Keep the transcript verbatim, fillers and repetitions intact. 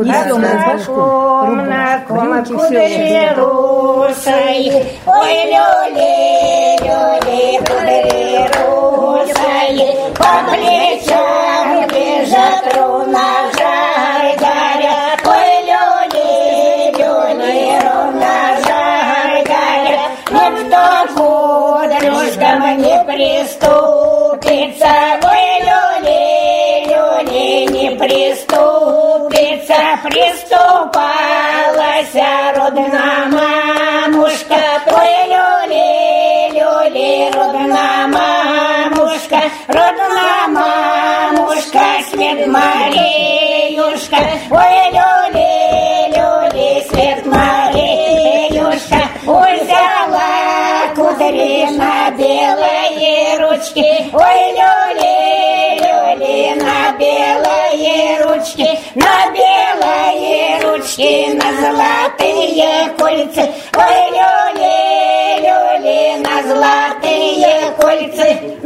несем разгашком, рюмки все русой, ой, люли, люли, кудри русой, по плечам бежат руна жар горят, ой, люли, люли, руна жар горят, никто кудрюшкам не приступится, ой, люли, люли, не приступится, приступалась родная мамушка, ой, люли, люли, родная мамушка, родная мамушка, свет Мариюшка, ой, люли, люли, свет Мариюшка, ой, взяла кудри на белые ручки, ой, люли, люли, на белые ручки, на белые ручки, на золотые кольца, ой, люли, люли, на золотые кольца.